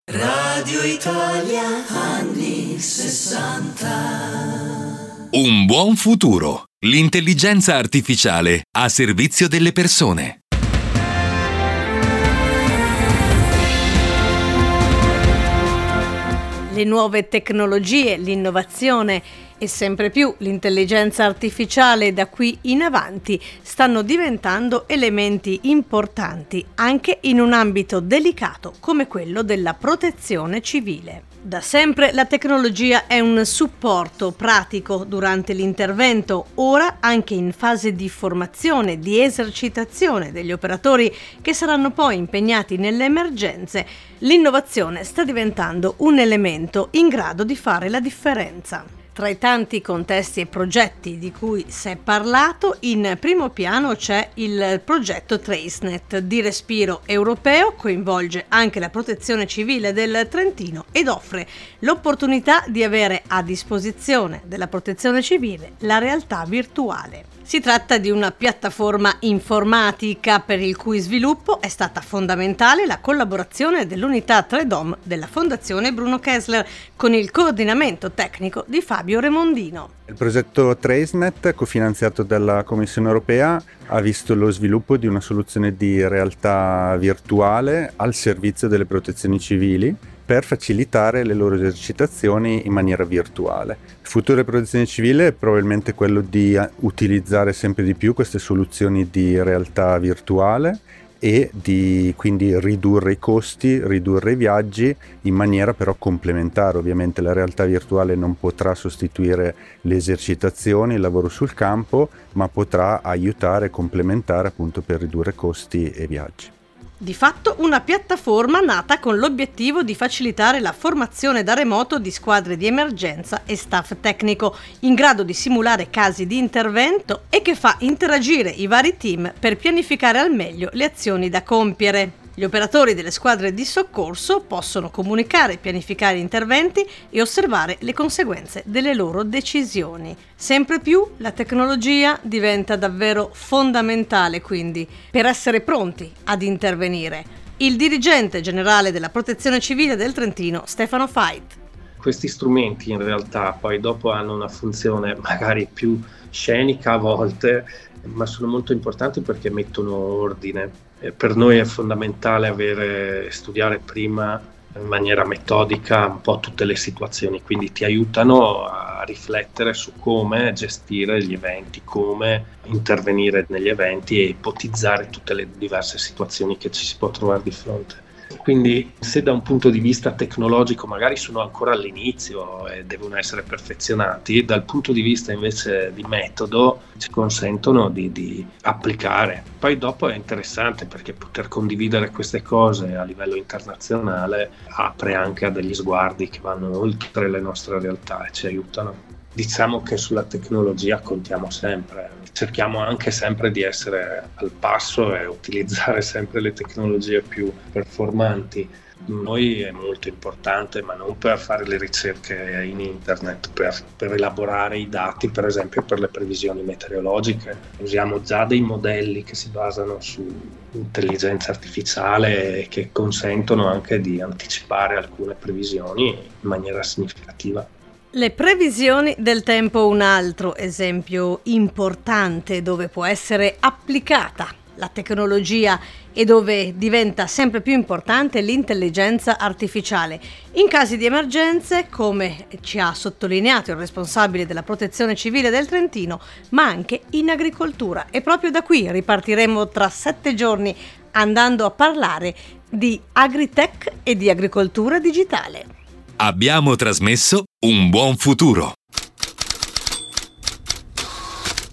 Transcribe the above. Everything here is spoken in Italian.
Radio Italia anni 60. Un buon futuro. L'intelligenza artificiale a servizio delle persone. Le nuove tecnologie, l'innovazione e sempre più l'intelligenza artificiale da qui in avanti stanno diventando elementi importanti anche in un ambito delicato come quello della protezione civile. Da sempre la tecnologia è un supporto pratico durante l'intervento, ora anche in fase di formazione, di esercitazione degli operatori che saranno poi impegnati nelle emergenze. L'innovazione sta diventando un elemento in grado di fare la differenza. Tra i tanti contesti e progetti di cui si è parlato, in primo piano c'è il progetto TraceNet di respiro europeo, coinvolge anche la protezione civile del Trentino ed offre l'opportunità di avere a disposizione della protezione civile la realtà virtuale. Si tratta di una piattaforma informatica per il cui sviluppo è stata fondamentale la collaborazione dell'unità 3DOM della Fondazione Bruno Kessler con il coordinamento tecnico di Fabio Remondino. Il progetto TraceNet, cofinanziato dalla Commissione europea, ha visto lo sviluppo di una soluzione di realtà virtuale al servizio delle protezioni civili per facilitare le loro esercitazioni in maniera virtuale. Il futuro della protezione civile è probabilmente quello di utilizzare sempre di più queste soluzioni di realtà virtuale e di quindi ridurre i costi, ridurre i viaggi in maniera però complementare. Ovviamente la realtà virtuale non potrà sostituire le esercitazioni, il lavoro sul campo, ma potrà aiutare e complementare appunto per ridurre costi e viaggi. Di fatto una piattaforma nata con l'obiettivo di facilitare la formazione da remoto di squadre di emergenza e staff tecnico in grado di simulare casi di intervento e che fa interagire i vari team per pianificare al meglio le azioni da compiere. Gli operatori delle squadre di soccorso possono comunicare, pianificare interventi e osservare le conseguenze delle loro decisioni. Sempre più la tecnologia diventa davvero fondamentale, quindi, per essere pronti ad intervenire. Il dirigente generale della Protezione Civile del Trentino, Stefano Fait. Questi strumenti in realtà poi dopo hanno una funzione magari più scenica a volte, ma sono molto importanti perché mettono ordine. Per noi è fondamentale studiare prima in maniera metodica un po' tutte le situazioni, quindi ti aiutano a riflettere su come gestire gli eventi, come intervenire negli eventi e ipotizzare tutte le diverse situazioni che ci si può trovare di fronte. Quindi se da un punto di vista tecnologico magari sono ancora all'inizio e devono essere perfezionati, dal punto di vista invece di metodo ci consentono di applicare. Poi dopo è interessante perché poter condividere queste cose a livello internazionale apre anche a degli sguardi che vanno oltre le nostre realtà e ci aiutano. Diciamo che sulla tecnologia contiamo sempre, cerchiamo anche sempre di essere al passo e utilizzare sempre le tecnologie più performanti. Noi è molto importante, ma non per fare le ricerche in internet, per elaborare i dati, per esempio per le previsioni meteorologiche. Usiamo già dei modelli che si basano su intelligenza artificiale e che consentono anche di anticipare alcune previsioni in maniera significativa. Le previsioni del tempo, un altro esempio importante dove può essere applicata la tecnologia e dove diventa sempre più importante l'intelligenza artificiale. In casi di emergenze, come ci ha sottolineato il responsabile della Protezione Civile del Trentino, ma anche in agricoltura. E proprio da qui ripartiremo tra 7 giorni andando a parlare di agritech e di agricoltura digitale. Abbiamo trasmesso Un buon futuro.